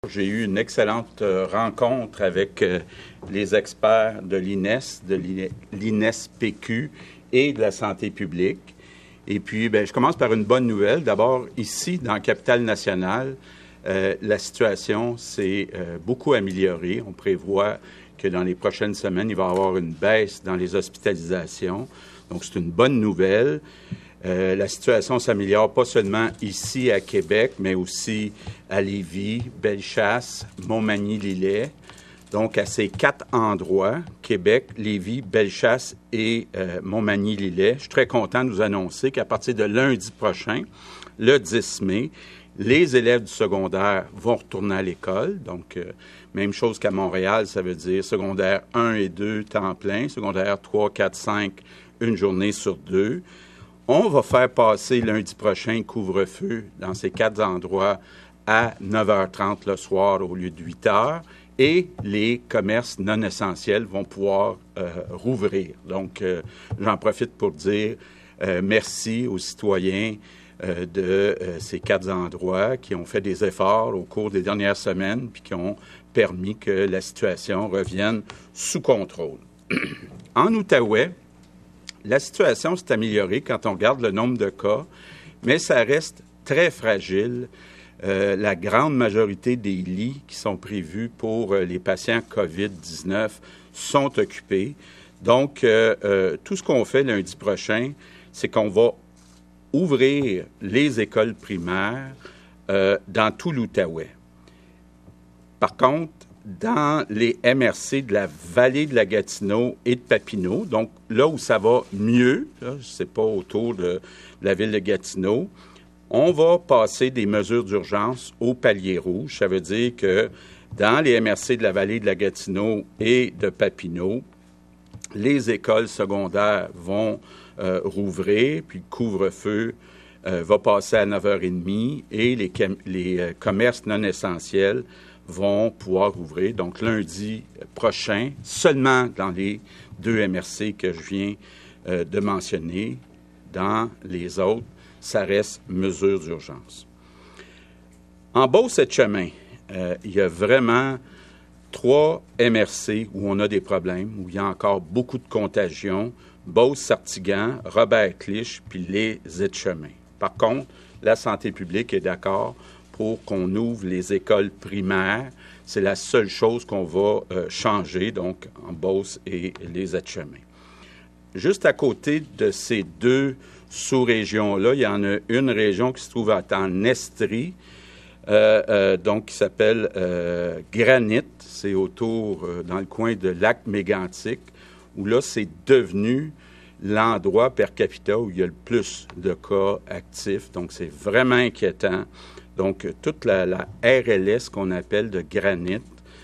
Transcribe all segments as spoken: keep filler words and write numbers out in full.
J'ai eu une excellente euh, rencontre avec euh, les experts de l'I N E S, de l'I N E S P Q et de la santé publique. Et puis, bien, je commence par une bonne nouvelle. D'abord, ici, dans la capitale nationale, euh, la situation s'est euh, beaucoup améliorée. On prévoit que dans les prochaines semaines, il va y avoir une baisse dans les hospitalisations. Donc, c'est une bonne nouvelle. Euh, la situation s'améliore pas seulement ici à Québec, mais aussi à Lévis, Bellechasse, Montmagny-Lillet. Donc, à ces quatre endroits, Québec, Lévis, Bellechasse et euh, Montmagny-Lillet, je suis très content de vous annoncer qu'à partir de lundi prochain, le dix mai, les élèves du secondaire vont retourner à l'école. Donc, euh, même chose qu'à Montréal, ça veut dire secondaire un et deux, temps plein, secondaire trois, quatre, cinq, une journée sur deux. On va faire passer lundi prochain couvre-feu dans ces quatre endroits à neuf heures trente le soir au lieu de huit heures et les commerces non essentiels vont pouvoir euh, rouvrir. Donc, euh, j'en profite pour dire euh, merci aux citoyens euh, de euh, ces quatre endroits qui ont fait des efforts au cours des dernières semaines puis qui ont permis que la situation revienne sous contrôle. En Outaouais, la situation s'est améliorée quand on regarde le nombre de cas, mais ça reste très fragile. Euh, la grande majorité des lits qui sont prévus pour euh, les patients covid dix-neuf sont occupés. Donc, euh, euh, tout ce qu'on fait lundi prochain, c'est qu'on va ouvrir les écoles primaires euh, dans tout l'Outaouais. Par contre, dans les M R C de la vallée de la Gatineau et de Papineau, donc là où ça va mieux, là, c'est pas autour de la ville de Gatineau, on va passer des mesures d'urgence au palier rouge. Ça veut dire que dans les M R C de la vallée de la Gatineau et de Papineau, les écoles secondaires vont euh, rouvrir, puis le couvre-feu euh, va passer à neuf heures trente et les, les euh, commerces non essentiels vont pouvoir ouvrir. Donc, lundi prochain, seulement dans les deux M R C que je viens euh, de mentionner. Dans les autres, ça reste mesure d'urgence. En Beauce-et-Chemin, euh, il y a vraiment trois M R C où on a des problèmes, où il y a encore beaucoup de contagions. Beauce-Sartigan, Robert-Clich, puis les Etchemins. Par contre, la santé publique est d'accord pour qu'on ouvre les écoles primaires. C'est la seule chose qu'on va euh, changer, donc, en Beauce et les Etchemins. Juste à côté de ces deux sous-régions-là, il y en a une région qui se trouve en Estrie, euh, euh, donc qui s'appelle euh, Granit. C'est autour, euh, dans le coin de Lac-Mégantic, où là, c'est devenu l'endroit per capita où il y a le plus de cas actifs. Donc, c'est vraiment inquiétant. Donc, toute la, la R L S qu'on appelle de Granit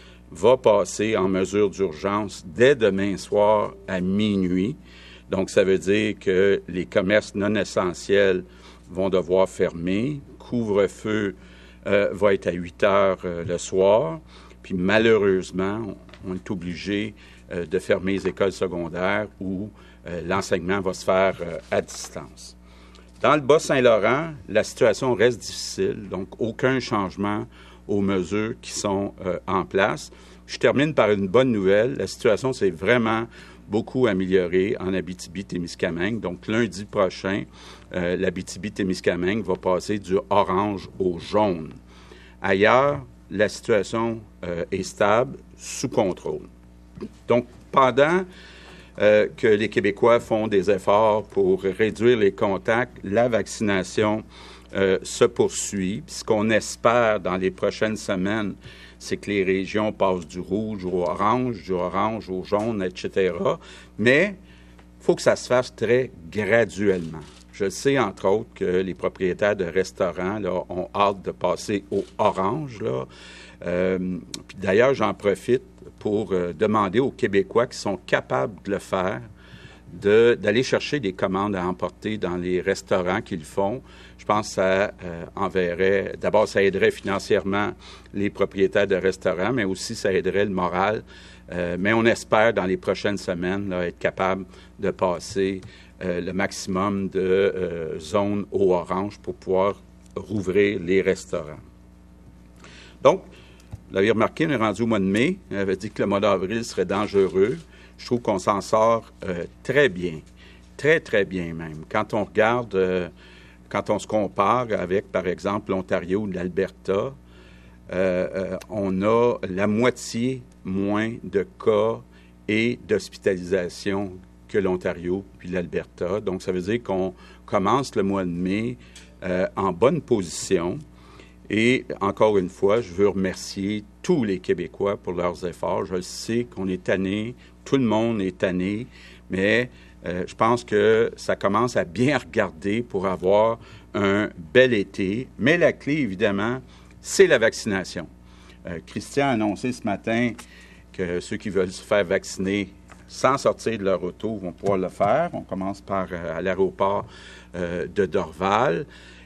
va passer en mesure d'urgence dès demain soir à minuit. Donc, ça veut dire que les commerces non essentiels vont devoir fermer. Couvre-feu euh, va être à huit heures euh, le soir. Puis, malheureusement, on, on est obligé euh, de fermer les écoles secondaires où euh, l'enseignement va se faire euh, à distance. Dans le Bas-Saint-Laurent, la situation reste difficile, donc aucun changement aux mesures qui sont euh, en place. Je termine par une bonne nouvelle. La situation s'est vraiment beaucoup améliorée en Abitibi-Témiscamingue. Donc, lundi prochain, euh, l'Abitibi-Témiscamingue va passer du orange au jaune. Ailleurs, la situation euh, est stable, sous contrôle. Donc, pendant Euh, que les Québécois font des efforts pour réduire les contacts, la vaccination euh, se poursuit. Puis ce qu'on espère dans les prochaines semaines, c'est que les régions passent du rouge au orange, du orange au jaune, et cetera. Mais il faut que ça se fasse très graduellement. Je sais, entre autres, que les propriétaires de restaurants là, ont hâte de passer au orange. Là. Euh, puis d'ailleurs, j'en profite pour euh, demander aux Québécois qui sont capables de le faire, de, d'aller chercher des commandes à emporter dans les restaurants qu'ils font. Je pense que ça euh, enverrait, d'abord, ça aiderait financièrement les propriétaires de restaurants, mais aussi ça aiderait le moral. Euh, mais on espère, dans les prochaines semaines, là, être capable de passer euh, le maximum de euh, zones au orange pour pouvoir rouvrir les restaurants. Donc, Vous l'avez remarqué, on est rendu au mois de mai. On avait dit que le mois d'avril serait dangereux. Je trouve qu'on s'en sort euh, très bien. Très, très bien même. Quand on regarde, euh, quand on se compare avec, par exemple, l'Ontario ou l'Alberta, euh, euh, on a la moitié moins de cas et d'hospitalisation que l'Ontario puis l'Alberta. Donc, ça veut dire qu'on commence le mois de mai euh, en bonne position. Et encore une fois, je veux remercier tous les Québécois pour leurs efforts. Je sais qu'on est tanné, tout le monde est tanné, mais euh, je pense que ça commence à bien regarder pour avoir un bel été. Mais la clé, évidemment, c'est la vaccination. Euh, Christian a annoncé ce matin que ceux qui veulent se faire vacciner sans sortir de leur auto vont pouvoir le faire. On commence par euh, à l'aéroport euh, de Dorval.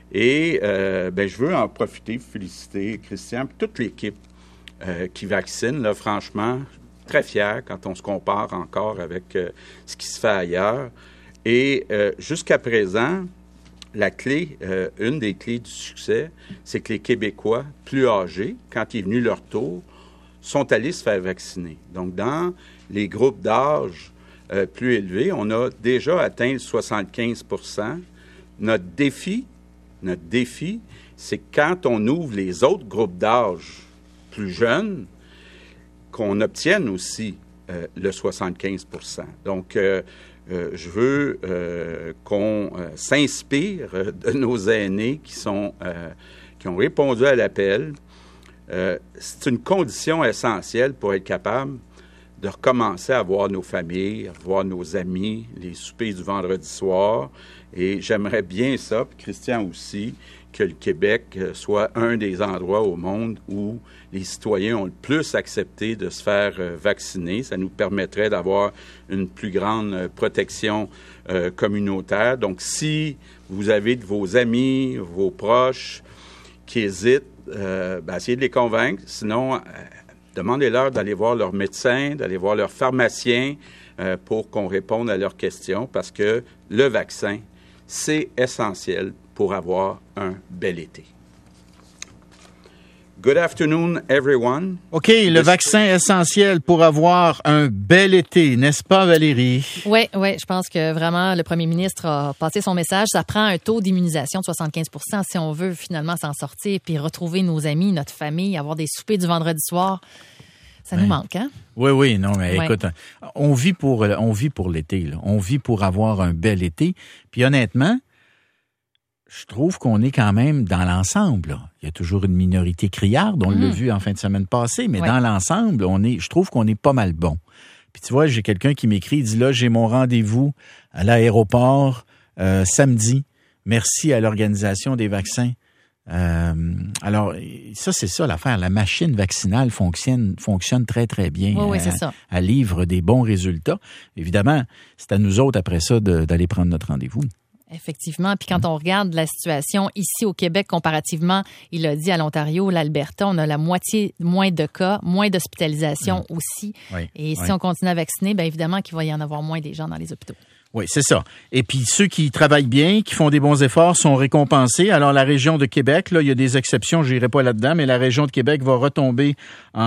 Et euh, ben, je veux en profiter pour féliciter Christian et toute l'équipe euh, qui vaccine. Là, franchement, très fier quand on se compare encore avec euh, ce qui se fait ailleurs. Et euh, jusqu'à présent, la clé, euh, une des clés du succès, c'est que les Québécois plus âgés, quand il est venu leur tour, sont allés se faire vacciner. Donc, dans les groupes d'âge euh, plus élevés, on a déjà atteint le soixante-quinze pour cent. Notre défi, Notre défi, c'est quand on ouvre les autres groupes d'âge plus jeunes, qu'on obtienne aussi euh, le soixante-quinze pour cent. Donc, euh, euh, je veux euh, qu'on euh, s'inspire de nos aînés qui, sont, euh, qui ont répondu à l'appel. Euh, c'est une condition essentielle pour être capable de recommencer à voir nos familles, à voir nos amis, les soupers du vendredi soir. Et j'aimerais bien ça, puis Christian aussi, que le Québec soit un des endroits au monde où les citoyens ont le plus accepté de se faire euh, vacciner. Ça nous permettrait d'avoir une plus grande euh, protection euh, communautaire. Donc, si vous avez de vos amis, vos proches qui hésitent, euh, ben, essayez de les convaincre. Sinon, euh, demandez-leur d'aller voir leur médecin, d'aller voir leur pharmacien euh, pour qu'on réponde à leurs questions, parce que le vaccin, c'est essentiel pour avoir un bel été. Good afternoon, everyone. OK, le vaccin essentiel pour avoir un bel été, n'est-ce pas, Valérie? Oui, oui, je pense que vraiment le premier ministre a passé son message. Ça prend un taux d'immunisation de soixante-quinze pour cent si on veut finalement s'en sortir puis retrouver nos amis, notre famille, avoir des soupers du vendredi soir. Ça nous ouais. manque, hein? Oui, oui, non, mais ouais. écoute, on vit pour, on vit pour l'été, là. On vit pour avoir un bel été. Puis honnêtement, je trouve qu'on est quand même dans l'ensemble, là. Il y a toujours une minorité criarde, on mmh. l'a vu en fin de semaine passée, mais ouais. dans l'ensemble, on est, je trouve qu'on est pas mal bon. Puis tu vois, j'ai quelqu'un qui m'écrit, il dit là, j'ai mon rendez-vous à l'aéroport euh, samedi. Merci à l'organisation des vaccins. Euh, alors, ça, c'est ça l'affaire. La machine vaccinale fonctionne, fonctionne très, très bien. Oui, oui, elle, c'est ça. Elle livre des bons résultats. Évidemment, c'est à nous autres, après ça, de, d'aller prendre notre rendez-vous. Effectivement. Puis quand on regarde la situation ici au Québec comparativement, il a dit à l'Ontario, l'Alberta, on a la moitié moins de cas, moins d'hospitalisation oui. aussi. Oui. Et si oui. on continue à vacciner, bien évidemment qu'il va y en avoir moins des gens dans les hôpitaux. Oui, c'est ça. Et puis ceux qui travaillent bien, qui font des bons efforts, sont récompensés. Alors la région de Québec, là, il y a des exceptions, je n'irai pas là-dedans, mais la région de Québec va retomber en,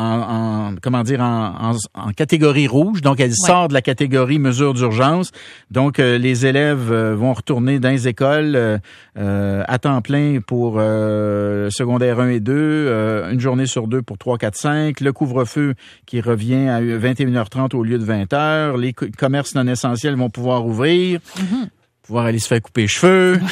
en, en comment dire, en, en, en catégorie rouge. Donc elle ouais. sort de la catégorie mesure d'urgence. Donc euh, les élèves euh, vont retourner dans les écoles euh, euh, à temps plein pour euh, secondaire un et deux, euh, une journée sur deux pour trois, quatre, cinq. Le couvre-feu qui revient à vingt et une heures trente au lieu de vingt heures. Les commerces non essentiels vont pouvoir ouvrir, mm-hmm. pouvoir aller se faire couper les cheveux.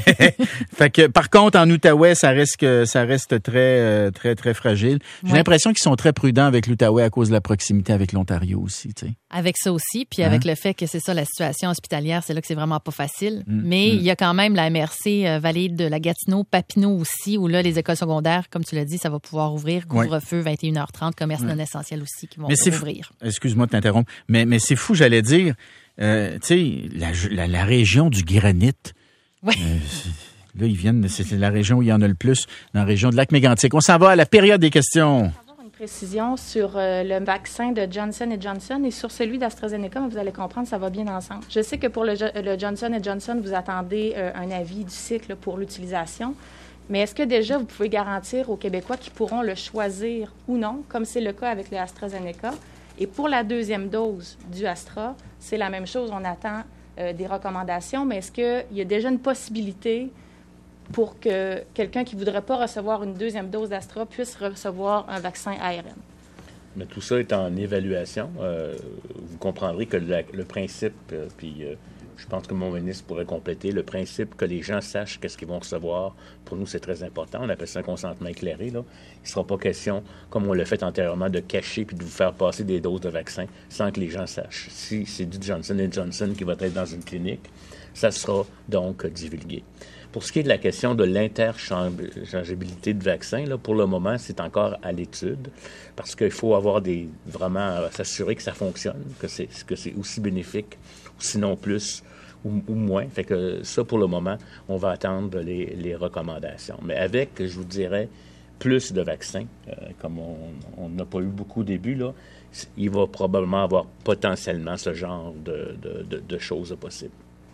Fait que, par contre, en Outaouais, ça reste que, ça reste très, très, très fragile. J'ai ouais. l'impression qu'ils sont très prudents avec l'Outaouais à cause de la proximité avec l'Ontario aussi, tu sais. Avec ça aussi, puis hein? avec le fait que c'est ça, la situation hospitalière, c'est là que c'est vraiment pas facile. Mm. Mais mm. il y a quand même la M R C euh, Vallée de la Gatineau, Papineau aussi, où là, les écoles secondaires, comme tu l'as dit, ça va pouvoir ouvrir. Couvre-feu, ouais. vingt et une heures trente, commerce ouais. non essentiel aussi qui vont mais ouvrir. Fou... Excuse-moi de t'interrompre, mais, mais c'est fou, j'allais dire, euh, tu sais, la, la, la région du granit. Oui. Euh, là, ils viennent, c'est la région où il y en a le plus, dans la région de Lac-Mégantic. On s'en va à la période des questions. Précision sur euh, le vaccin de Johnson et Johnson et sur celui d'AstraZeneca, mais vous allez comprendre, ça va bien ensemble. Je sais que pour le, le Johnson et Johnson, vous attendez euh, un avis du cycle pour l'utilisation. Mais est-ce que déjà, vous pouvez garantir aux Québécois qu'ils pourront le choisir ou non, comme c'est le cas avec le AstraZeneca? Et pour la deuxième dose du Astra, c'est la même chose. On attend euh, des recommandations, mais est-ce qu'il y a déjà une possibilité pour que quelqu'un qui ne voudrait pas recevoir une deuxième dose d'Astra puisse recevoir un vaccin A R N? Mais tout ça est en évaluation. Euh, vous comprendrez que la, le principe, euh, puis euh, je pense que mon ministre pourrait compléter, le principe que les gens sachent qu'est-ce qu'ils vont recevoir, pour nous, c'est très important. On appelle ça un consentement éclairé, là. Il ne sera pas question, comme on l'a fait antérieurement, de cacher puis de vous faire passer des doses de vaccin sans que les gens sachent. Si c'est du Johnson and Johnson qui va être dans une clinique, ça sera donc divulgué. Pour ce qui est de la question de l'interchangeabilité de vaccins, là, pour le moment, c'est encore à l'étude parce qu'il faut avoir des vraiment euh, s'assurer que ça fonctionne, que c'est, que c'est aussi bénéfique, ou sinon plus ou, ou moins. Fait que ça, pour le moment, on va attendre les, les recommandations. Mais avec, je vous dirais, plus de vaccins, euh, comme on n'a pas eu beaucoup au début, là, il va probablement avoir potentiellement ce genre de, de, de, de choses possibles.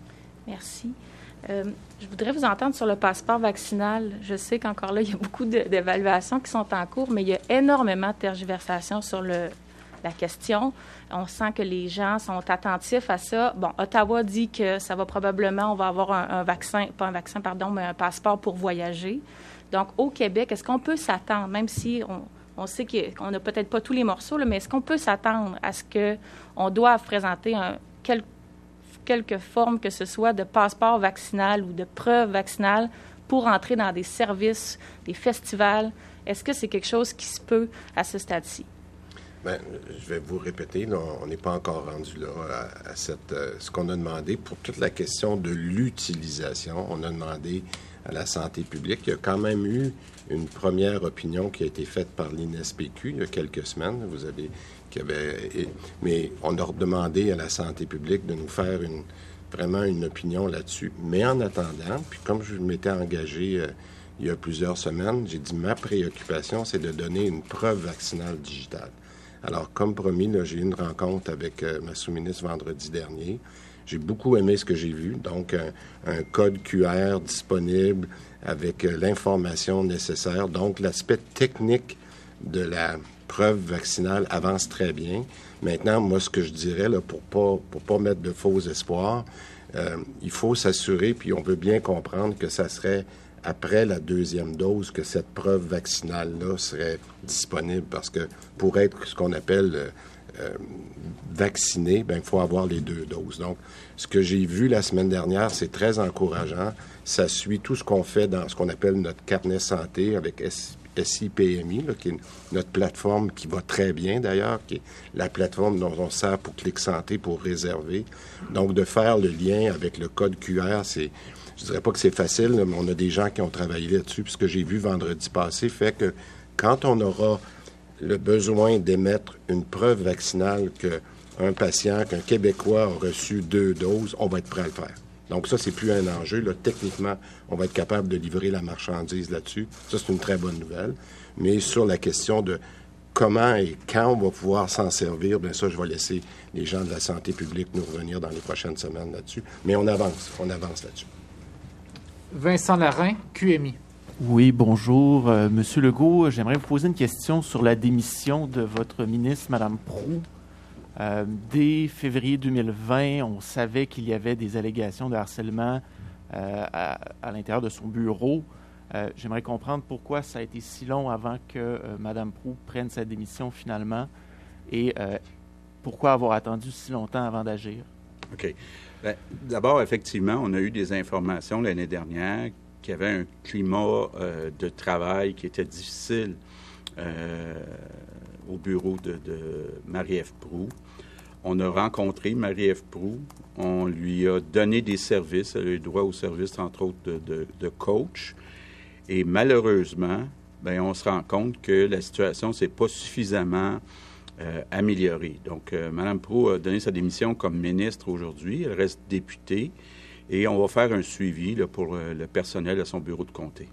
Merci. Euh, je voudrais vous entendre sur le passeport vaccinal. Je sais qu'encore là, il y a beaucoup de, d'évaluations qui sont en cours, mais il y a énormément de tergiversations sur le, la question. On sent que les gens sont attentifs à ça. Bon, Ottawa dit que ça va probablement, on va avoir un, un vaccin, pas un vaccin, pardon, mais un passeport pour voyager. Donc, au Québec, est-ce qu'on peut s'attendre, même si on, on sait qu'on n'a peut-être pas tous les morceaux, là, mais est-ce qu'on peut s'attendre à ce qu'on doive présenter un, quel, quelque forme que ce soit de passeport vaccinal ou de preuve vaccinale pour entrer dans des services, des festivals? Est-ce que c'est quelque chose qui se peut à ce stade-ci? Bien, je vais vous répéter, là, on n'est pas encore rendu là à, à cette, euh, ce qu'on a demandé. Pour toute la question de l'utilisation, on a demandé à la santé publique. Il y a quand même eu une première opinion qui a été faite par l'I N E S P Q il y a quelques semaines. Vous avez, qui avait, mais on a demandé à la santé publique de nous faire une, vraiment une opinion là-dessus. Mais en attendant, puis comme je m'étais engagé euh, il y a plusieurs semaines, j'ai dit ma préoccupation, c'est de donner une preuve vaccinale digitale. Alors, comme promis, là, j'ai eu une rencontre avec euh, ma sous-ministre vendredi dernier. J'ai beaucoup aimé ce que j'ai vu. Donc, un, un code Q R disponible avec euh, l'information nécessaire. Donc, l'aspect technique de la preuve vaccinale avance très bien. Maintenant, moi, ce que je dirais, là, pour pas pour pas mettre de faux espoirs, euh, il faut s'assurer, puis on veut bien comprendre que ça serait après la deuxième dose que cette preuve vaccinale-là serait disponible. Parce que pour être ce qu'on appelle euh, euh, vacciné, bien, il faut avoir les deux doses. Donc, ce que j'ai vu la semaine dernière, c'est très encourageant. Ça suit tout ce qu'on fait dans ce qu'on appelle notre carnet santé avec S I P M I, là, qui est notre plateforme qui va très bien d'ailleurs, qui est la plateforme dont on sert pour Clic Santé pour réserver. Donc, de faire le lien avec le code Q R, c'est... Je dirais pas que c'est facile, mais on a des gens qui ont travaillé là-dessus. Puis ce que j'ai vu vendredi passé fait que quand on aura le besoin d'émettre une preuve vaccinale qu'un patient, qu'un Québécois a reçu deux doses, on va être prêt à le faire. Donc ça, c'est plus un enjeu. Là, techniquement, on va être capable de livrer la marchandise là-dessus. Ça, c'est une très bonne nouvelle. Mais sur la question de comment et quand on va pouvoir s'en servir, bien ça, je vais laisser les gens de la santé publique nous revenir dans les prochaines semaines là-dessus. Mais on avance, on avance là-dessus. Vincent Larrain, Q M I. Oui, bonjour. Euh, Monsieur Legault, j'aimerais vous poser une question sur la démission de votre ministre, Mme Proulx. Euh, dès février deux mille vingt, on savait qu'il y avait des allégations de harcèlement euh, à, à l'intérieur de son bureau. Euh, j'aimerais comprendre pourquoi ça a été si long avant que euh, Mme Proulx prenne sa démission finalement et euh, pourquoi avoir attendu si longtemps avant d'agir. OK. Bien, d'abord, effectivement, on a eu des informations l'année dernière qu'il y avait un climat euh, de travail qui était difficile euh, au bureau de, de Marie-Ève Proulx. On a rencontré Marie-Ève Proulx, on lui a donné des services, elle a eu droit aux services, entre autres, de, de, de coach. Et malheureusement, bien, on se rend compte que la situation ne s'est pas suffisamment Euh, améliorée. Donc, euh, Mme Proulx a donné sa démission comme ministre aujourd'hui. Elle reste députée et on va faire un suivi là, pour euh, le personnel de son bureau de comté.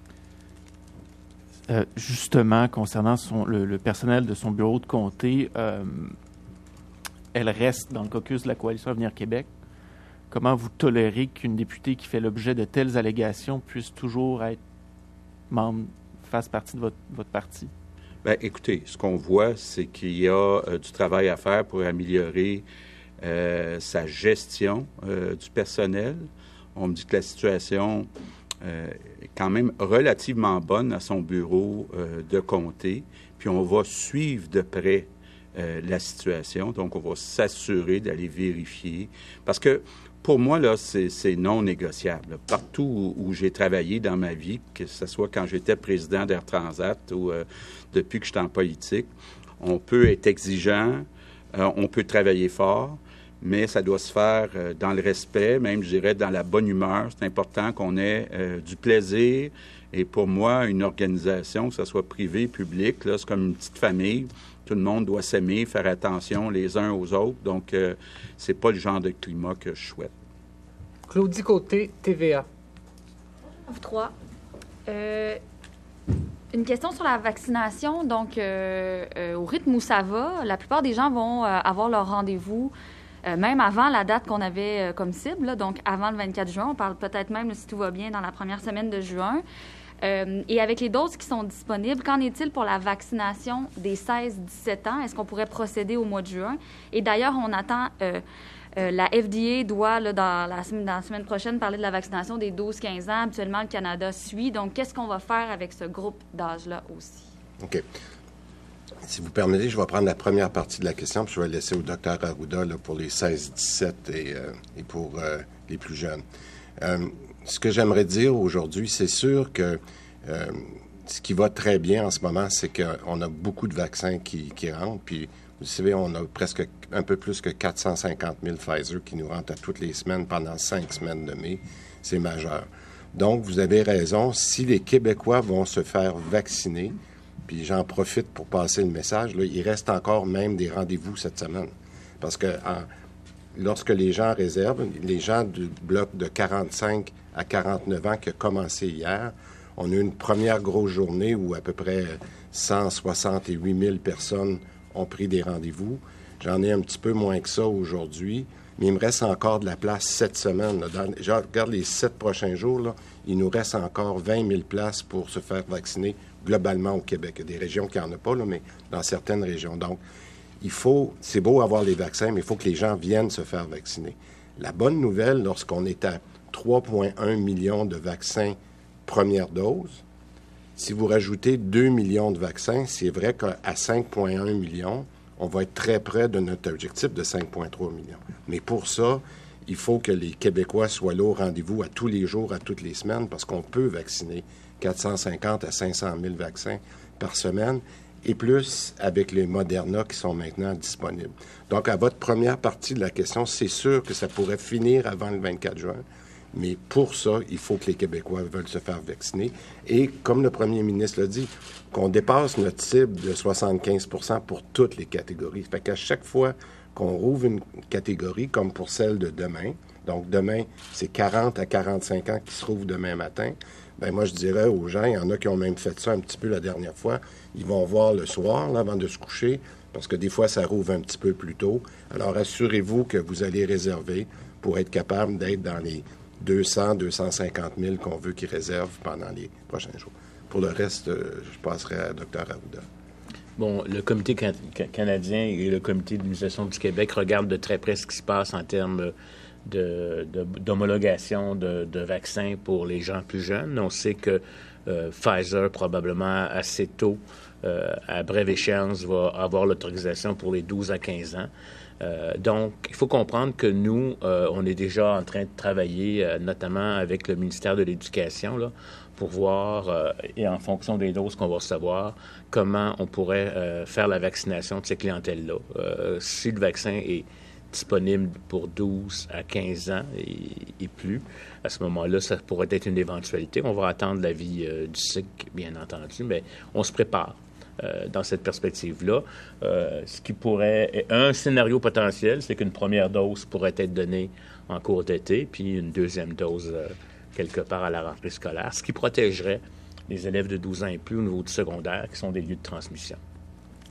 Euh, justement, concernant son, le, le personnel de son bureau de comté, euh, elle reste dans le caucus de la Coalition Avenir Québec. Comment vous tolérez qu'une députée qui fait l'objet de telles allégations puisse toujours être membres fassent partie de votre, votre parti? Bien, écoutez, ce qu'on voit, c'est qu'il y a euh, du travail à faire pour améliorer euh, sa gestion euh, du personnel. On me dit que la situation euh, est quand même relativement bonne à son bureau euh, de comté. Puis on va suivre de près euh, la situation. Donc, on va s'assurer d'aller vérifier. Parce que pour moi, là, c'est, c'est non négociable. Partout où, où j'ai travaillé dans ma vie, que ce soit quand j'étais président d'Air Transat ou euh, depuis que je suis en politique, on peut être exigeant, euh, on peut travailler fort, mais ça doit se faire euh, dans le respect, même, je dirais, dans la bonne humeur. C'est important qu'on ait euh, du plaisir. Et pour moi, une organisation, que ce soit privée, publique, là, c'est comme une petite famille. Tout le monde doit s'aimer, faire attention les uns aux autres. Donc, euh, c'est pas le genre de climat que je souhaite. Claudie Côté, T V A. Vous trois. Euh, une question sur la vaccination. Donc, euh, euh, au rythme où ça va, la plupart des gens vont euh, avoir leur rendez-vous euh, même avant la date qu'on avait euh, comme cible, là, donc avant le vingt-quatre juin. On parle peut-être même, si tout va bien, dans la première semaine de juin. Euh, et avec les doses qui sont disponibles, qu'en est-il pour la vaccination des seize à dix-sept ans? Est-ce qu'on pourrait procéder au mois de juin? Et d'ailleurs, on attend... Euh, euh, la F D A doit, là, dans, la, dans la semaine prochaine, parler de la vaccination des douze à quinze ans. Habituellement, le Canada suit. Donc, qu'est-ce qu'on va faire avec ce groupe d'âge-là aussi? OK. Si vous permettez, je vais prendre la première partie de la question, puis je vais laisser au docteur Arruda là, pour les seize à dix-sept et, euh, et pour euh, les plus jeunes. Euh, ce que j'aimerais dire aujourd'hui, c'est sûr que euh, ce qui va très bien en ce moment, c'est qu'on a beaucoup de vaccins qui, qui rentrent, puis vous savez, on a presque un peu plus que quatre cent cinquante mille Pfizer qui nous rentrent à toutes les semaines pendant cinq semaines de mai. C'est majeur. Donc, vous avez raison, si les Québécois vont se faire vacciner, puis j'en profite pour passer le message, là, il reste encore même des rendez-vous cette semaine. Parce que en, lorsque les gens réservent, les gens du bloc de quarante-cinq à quarante-neuf ans qui a commencé hier, on a eu une première grosse journée où à peu près cent soixante-huit mille personnes ont pris des rendez-vous. J'en ai un petit peu moins que ça aujourd'hui, mais il me reste encore de la place cette semaine. Là. Dans, je regarde les sept prochains jours, là, il nous reste encore vingt mille places pour se faire vacciner globalement au Québec. Il y a des régions qui n'en ont pas, là, mais dans certaines régions. Donc, il faut, c'est beau avoir les vaccins, mais il faut que les gens viennent se faire vacciner. La bonne nouvelle, lorsqu'on est à trois virgule un millions de vaccins première dose, si vous rajoutez deux millions de vaccins, c'est vrai qu'à cinq virgule un millions, on va être très près de notre objectif de cinq virgule trois millions. Mais pour ça, il faut que les Québécois soient là au rendez-vous à tous les jours, à toutes les semaines, parce qu'on peut vacciner quatre cent cinquante à cinq cent mille vaccins par semaine, et plus avec les Moderna qui sont maintenant disponibles. Donc, à votre première partie de la question, c'est sûr que ça pourrait finir avant le vingt-quatre juin. Mais pour ça, il faut que les Québécois veulent se faire vacciner. Et comme le premier ministre l'a dit, qu'on dépasse notre cible de soixante-quinze pour cent pour toutes les catégories. Fait qu'à chaque fois qu'on rouvre une catégorie, comme pour celle de demain, donc demain, c'est quarante à quarante-cinq ans qui se rouvrent demain matin, bien moi, je dirais aux gens, il y en a qui ont même fait ça un petit peu la dernière fois, ils vont voir le soir, là, avant de se coucher, parce que des fois, ça rouvre un petit peu plus tôt. Alors, assurez-vous que vous allez réserver pour être capable d'être dans les deux cents, deux cent cinquante mille qu'on veut qu'ils réservent pendant les prochains jours. Pour le reste, je passerai à Dr Arruda. Bon, le Comité can- canadien et le Comité d'immunisation du Québec regardent de très près ce qui se passe en termes de, de, d'homologation de, de vaccins pour les gens plus jeunes. On sait que euh, Pfizer, probablement assez tôt, euh, à brève échéance, va avoir l'autorisation pour les douze à quinze ans. Euh, donc, il faut comprendre que nous, euh, on est déjà en train de travailler, euh, notamment avec le ministère de l'Éducation, là, pour voir, euh, et en fonction des doses qu'on va recevoir, comment on pourrait euh, faire la vaccination de ces clientèles-là. Euh, si le vaccin est disponible pour douze à quinze ans et, et plus, à ce moment-là, ça pourrait être une éventualité. On va attendre l'avis euh, du C I C, bien entendu, mais on se prépare. Euh, dans cette perspective-là. Euh, ce qui pourrait... Un scénario potentiel, c'est qu'une première dose pourrait être donnée en cours d'été, puis une deuxième dose euh, quelque part à la rentrée scolaire, ce qui protégerait les élèves de douze ans et plus au niveau du secondaire, qui sont des lieux de transmission.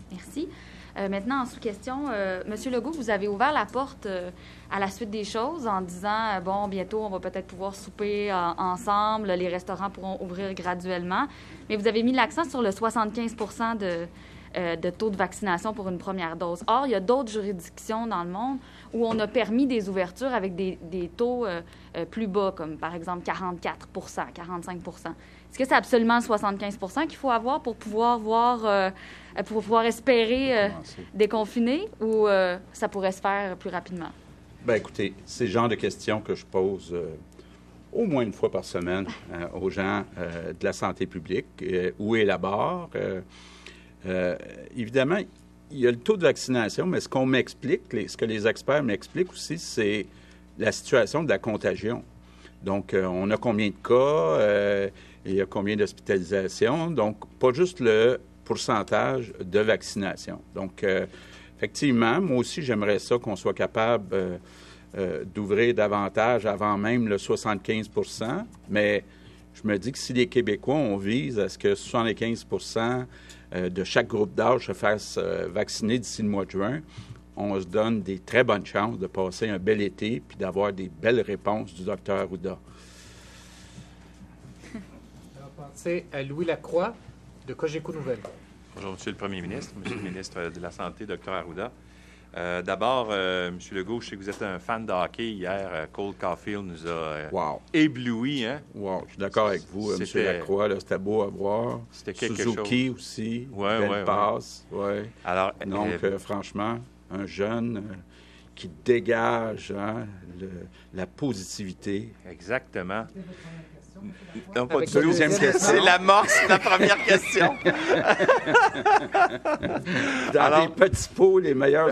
Merci. Euh, maintenant, en sous-question, euh, Monsieur Legault, vous avez ouvert la porte euh, à la suite des choses en disant, euh, bon, bientôt, on va peut-être pouvoir souper euh, ensemble, les restaurants pourront ouvrir graduellement, mais vous avez mis l'accent sur le soixante-quinze pour cent de, euh, de taux de vaccination pour une première dose. Or, il y a d'autres juridictions dans le monde où on a permis des ouvertures avec des, des taux euh, euh, plus bas, comme par exemple quarante-quatre pour cent, quarante-cinq pour cent. Est-ce que c'est absolument soixante-quinze pour cent qu'il faut avoir pour pouvoir voir, euh, pour pouvoir espérer euh, déconfiner ou euh, ça pourrait se faire plus rapidement? Bien, écoutez, c'est le genre de questions que je pose euh, au moins une fois par semaine euh, aux gens euh, de la santé publique. Euh, où est la barre? Euh, euh, évidemment, il y a le taux de vaccination, mais ce qu'on m'explique, les, ce que les experts m'expliquent aussi, c'est la situation de la contagion. Donc, euh, on a combien de cas, euh, il y a combien d'hospitalisations, donc pas juste le pourcentage de vaccination. Donc, euh, effectivement, moi aussi, j'aimerais ça qu'on soit capable euh, euh, d'ouvrir davantage avant même le soixante-quinze pour cent, mais je me dis que si les Québécois, on vise à ce que soixante-quinze pour cent de chaque groupe d'âge se fasse euh, vacciner d'ici le mois de juin, on se donne des très bonnes chances de passer un bel été puis d'avoir des belles réponses du docteur Arruda. On va passer à Louis Lacroix de Cogeco Nouvelles. Bonjour, Monsieur le Premier ministre, Monsieur le ministre de la Santé, docteur Arruda. Euh, d'abord, euh, M. Legault, je sais que vous êtes un fan de hockey. Hier, euh, Cole Caulfield nous a euh, wow. ébloui. Hein? Wow, je suis d'accord avec vous, M. Lacroix. Là, c'était beau à voir. C'était quelque Suzuki chose. aussi, ouais, belle ouais, passe. Ouais. Ouais. Alors, Donc, euh, euh, franchement, un jeune euh, qui dégage hein, le, la positivité. Exactement. Non, pas de deuxième question. C'est l'amorce de la première question. Dans Alors, les petits pots, les meilleurs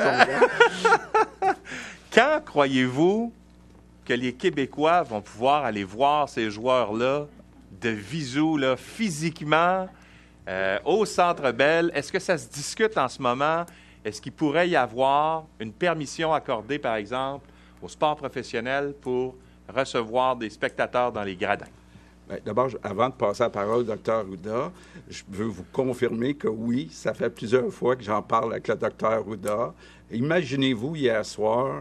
ont. Quand croyez-vous que les Québécois vont pouvoir aller voir ces joueurs-là de visu, là, physiquement, euh, au Centre Bell? Est-ce que ça se discute en ce moment? Est-ce qu'il pourrait y avoir une permission accordée, par exemple, au sport professionnel pour recevoir des spectateurs dans les gradins? Bien, d'abord, avant de passer la parole au docteur Arruda, je veux vous confirmer que oui, ça fait plusieurs fois que j'en parle avec le docteur Arruda. Imaginez-vous hier soir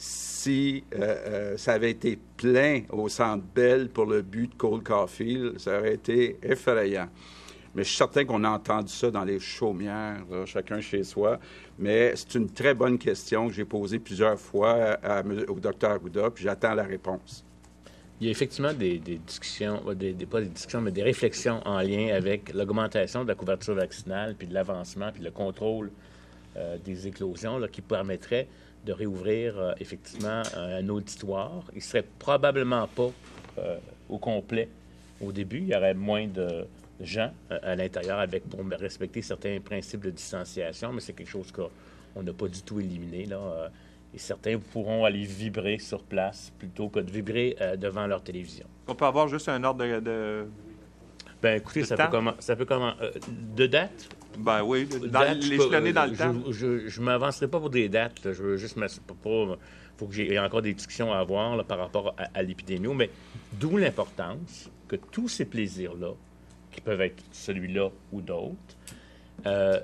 si euh, euh, ça avait été plein au Centre Bell pour le but de Cole Caulfield, ça aurait été effrayant. Mais je suis certain qu'on a entendu ça dans les chaumières, là, chacun chez soi. Mais c'est une très bonne question que j'ai posée plusieurs fois à, à, au docteur Arruda, puis j'attends la réponse. Il y a effectivement des, des discussions, des, des, pas des discussions, mais des réflexions en lien avec l'augmentation de la couverture vaccinale, puis de l'avancement, puis le contrôle euh, des éclosions, là, qui permettrait de réouvrir euh, effectivement un, un auditoire. Il ne serait probablement pas euh, au complet au début. Il y aurait moins de gens euh, à l'intérieur avec pour respecter certains principes de distanciation, mais c'est quelque chose qu'on n'a pas du tout éliminé, là. Euh, Et certains pourront aller vibrer sur place plutôt que de vibrer euh, devant leur télévision. On peut avoir juste un ordre de... de... Ben écoutez, ça peut, comment, ça peut comment... Euh, de date? Ben oui, dans, l'échelonner dans le je, temps. Je ne m'avancerai pas pour des dates. Là. Je veux juste... Il faut que j'ai encore des discussions à avoir là, par rapport à, à l'épidémie. Mais d'où l'importance que tous ces plaisirs-là, qui peuvent être celui-là ou d'autres, euh,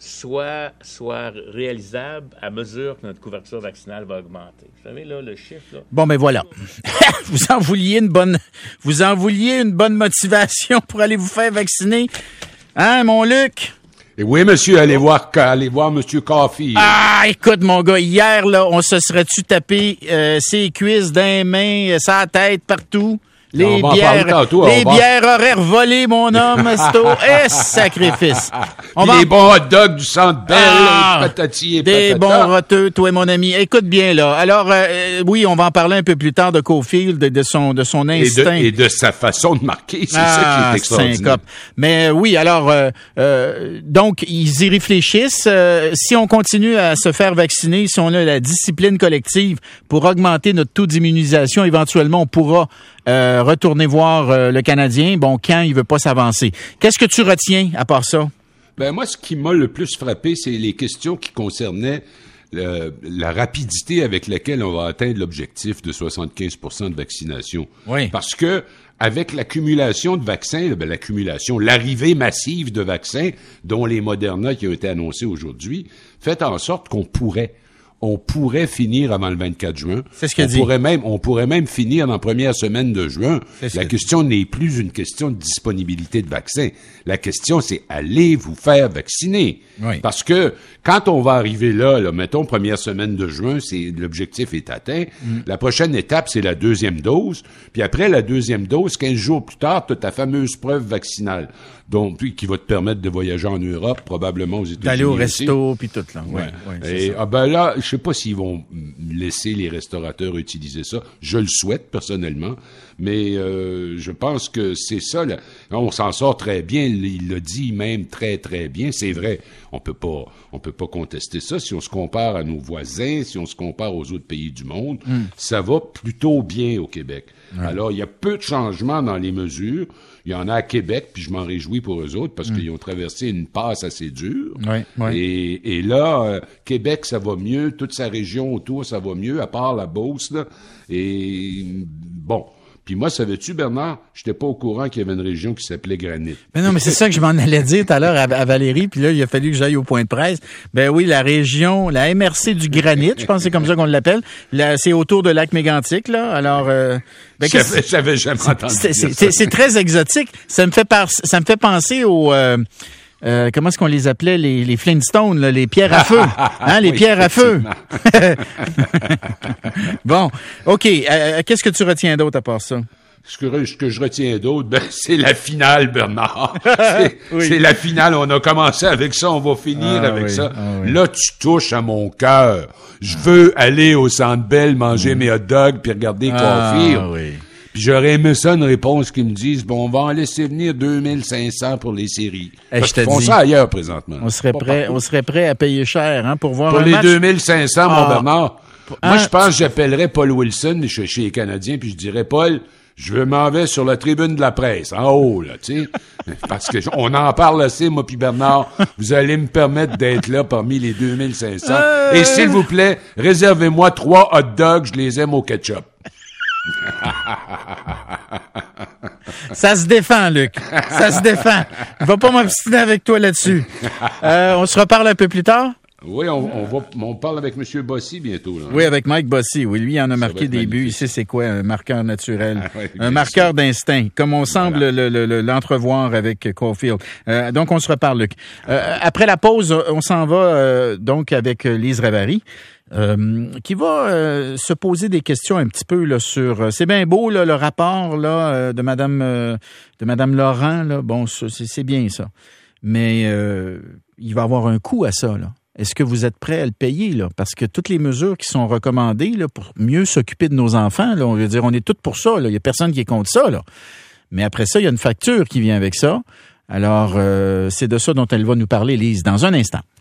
Soit, soit réalisable à mesure que notre couverture vaccinale va augmenter. Vous savez, là, le chiffre, là... Bon, ben voilà. vous en vouliez une bonne, vous en vouliez une bonne motivation pour aller vous faire vacciner. Hein, mon Luc? Et oui, monsieur, allez voir, allez voir monsieur Caulfield. Ah, écoute, mon gars, hier, là, on se serait-tu tapé euh, ses cuisses d'un main, sa tête, partout? Les bières, tantôt, les bières auraient volé, mon homme, Sto. Eh, sacrifice. On va... Les bons hot dogs du Centre Bell, ah, patati et des patata. bons roteux, toi, mon ami. Écoute bien, là. Alors, euh, oui, on va en parler un peu plus tard de Caulfield, de, de son, de son instinct. Et de, et de sa façon de marquer. C'est ah, ça qui est extraordinaire. Syncope. Mais oui, alors, euh, euh, donc, ils y réfléchissent. Euh, si on continue à se faire vacciner, si on a la discipline collective pour augmenter notre taux d'immunisation, éventuellement, on pourra Euh, retourner voir euh, le Canadien, bon, quand il veut pas s'avancer. Qu'est-ce que tu retiens à part ça? Ben moi, ce qui m'a le plus frappé, c'est les questions qui concernaient le, la rapidité avec laquelle on va atteindre l'objectif de soixante-quinze pour cent de vaccination. Oui. Parce que avec l'accumulation de vaccins, ben, l'accumulation, l'arrivée massive de vaccins, dont les Moderna qui ont été annoncés aujourd'hui, fait en sorte qu'on pourrait On pourrait finir avant le vingt-quatre juin. C'est ce qu'il on dit. pourrait même, on pourrait même finir dans la première semaine de juin. C'est La ce question n'est plus une question de disponibilité de vaccins. La question, c'est allez vous faire vacciner. Oui. Parce que quand on va arriver là, là, mettons première semaine de juin, c'est l'objectif est atteint. Mm. La prochaine étape, c'est la deuxième dose. Puis après la deuxième dose, quinze jours plus tard, tu as ta fameuse preuve vaccinale. Donc, puis, qui va te permettre de voyager en Europe, probablement aux États-Unis. D'aller au aussi. resto, puis tout, là. Ouais. Ouais, ouais, Et, c'est ça. ah ben là, je sais pas s'ils vont laisser les restaurateurs utiliser ça. Je le souhaite, personnellement. Mais euh, je pense que c'est ça. Là. On s'en sort très bien. Il l'a dit même très, très bien. C'est vrai. On peut pas, on peut pas contester ça. Si on se compare à nos voisins, si on se compare aux autres pays du monde, mm. ça va plutôt bien au Québec. Ouais. Alors, il y a peu de changements dans les mesures. Il y en a à Québec, puis je m'en réjouis pour eux autres, parce mmh. qu'ils ont traversé une passe assez dure. Oui, oui. Et, et là, euh, Québec, ça va mieux. Toute sa région autour, ça va mieux, à part la Beauce, là. Et bon. Puis moi, savais-tu, Bernard, j'étais pas au courant qu'il y avait une région qui s'appelait Granit. Mais non, mais c'est ça que je m'en allais dire tout à l'heure à, à Valérie, puis là, il a fallu que j'aille au point de presse. Ben oui, la région, la M R C du Granit, je pense que c'est comme ça qu'on l'appelle. Là, c'est autour de lac Mégantic, là. Alors, euh, ben, j'avais, j'avais jamais entendu c'est, ça. C'est, c'est, c'est très exotique. Ça me fait par, ça me fait penser au... Euh, Euh, comment est-ce qu'on les appelait, les, les Flintstones, là, les pierres à feu, hein, les oui, pierres à feu. Bon, OK. Euh, qu'est-ce que tu retiens d'autre à part ça? Ce que, ce que je retiens d'autre, ben, c'est la finale, Bernard. C'est, oui. c'est la finale. On a commencé avec ça, on va finir ah, avec oui, ça. Ah, oui. Là, tu touches à mon cœur. Je veux aller au Centre Bell, manger mmh. mes hot dogs, puis regarder ah, Caulfield. Oui. Puis j'aurais aimé ça, une réponse qui me dise, bon, on va en laisser venir deux mille cinq cents pour les séries. Hey, Parce qu'ils font ça ailleurs, présentement. On serait prêt, on serait prêt à payer cher, hein, pour voir pour un les match. deux mille cinq cents, ah. mon Bernard. Hein? Moi, je pense que j'appellerais Paul Wilson, je suis chez les Canadiens, puis je dirais, Paul, je m'en vais sur la tribune de la presse, en haut, là, tu sais. Parce que on en parle assez, moi puis Bernard. Vous allez me permettre d'être là parmi les deux mille cinq cents. Euh... Et s'il vous plaît, réservez-moi trois hot dogs, je les aime au ketchup. Ça se défend, Luc. Ça se défend. Je vais pas m'obstiner avec toi là-dessus. Euh, on se reparle un peu plus tard? Oui, on, on va, on parle avec M. Bossy bientôt. Là, hein? Oui, avec Mike Bossy. Oui, lui, il en a marqué des buts. Il sait c'est quoi un marqueur naturel. Ah, oui, un marqueur sûr. d'instinct, comme on semble voilà. le, le, l'entrevoir avec Caulfield. Euh, donc, on se reparle, Luc. Euh, après la pause, on s'en va euh, donc avec Lise Ravary. Euh, qui va euh, se poser des questions un petit peu là sur euh, c'est bien beau là le rapport là euh, de madame euh, de madame Laurent là bon c'est, c'est bien ça mais euh, il va avoir un coût à ça là. Est-ce que vous êtes prêt à le payer là parce que toutes les mesures qui sont recommandées là pour mieux s'occuper de nos enfants là on veut dire on est tous pour ça là il y a personne qui est contre ça là mais après ça il y a une facture qui vient avec ça alors euh, c'est de ça dont elle va nous parler Lise dans un instant.